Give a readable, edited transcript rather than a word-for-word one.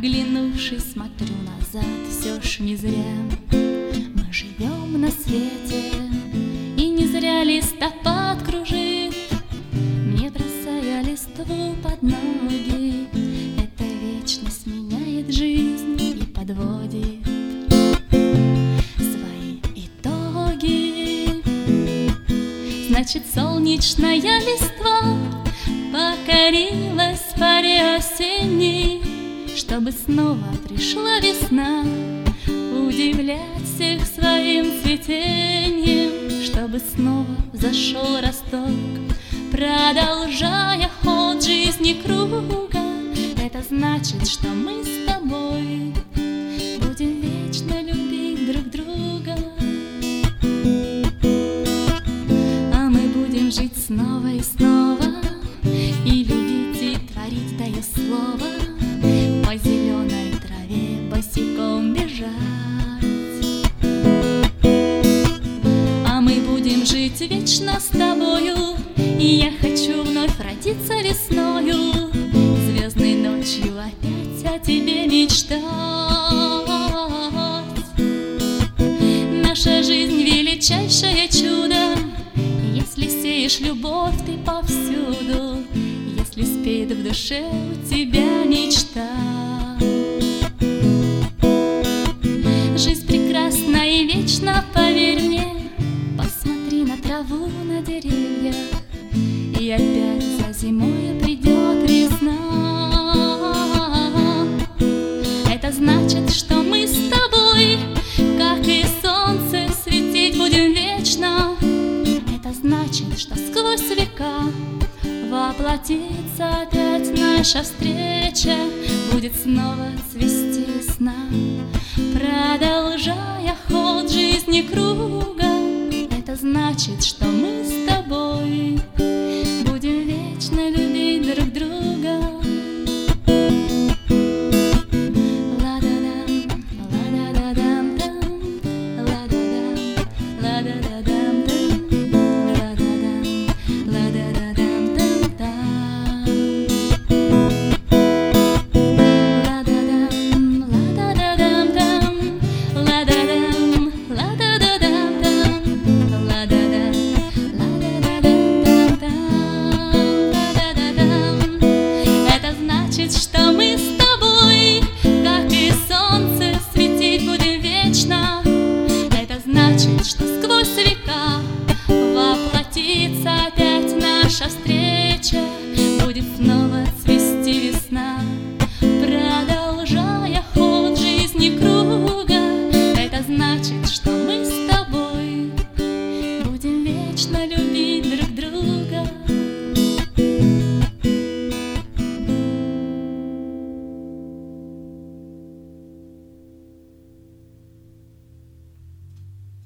Оглянувшись, смотрю назад, все ж не зря мы живем на свете, и не зря листопад кружит, мне бросая листву под ноги. Эта вечность меняет жизнь и подводит свои итоги. Значит, солнечная листва покорилась паре осенней, чтобы снова пришла весна, удивлять всех своим цветением, чтобы снова взошел росток, продолжая ход жизни круга. Это значит, что мы с тобой будем вечно любить друг друга, а мы будем жить снова и снова, и любить, и творить даю слово, по зеленой траве босиком бежать. А мы будем жить вечно с тобою, и я хочу вновь родиться весною, звездной ночью опять о тебе мечтать. Наша жизнь величайшее чудо, если сеешь любовь ты повсюду, если спит в душе у тебя мечта. Жизнь прекрасна и вечна, поверь мне, посмотри на траву, на деревья, и опять за зимой придет весна. Это значит, что мы с тобой, как и солнце, светить будем вечно. Это значит, что сквозь века воплотится опять наша встреча, будет снова цвести весна, продолжая ход жизни круга. Это значит, что мы с тобой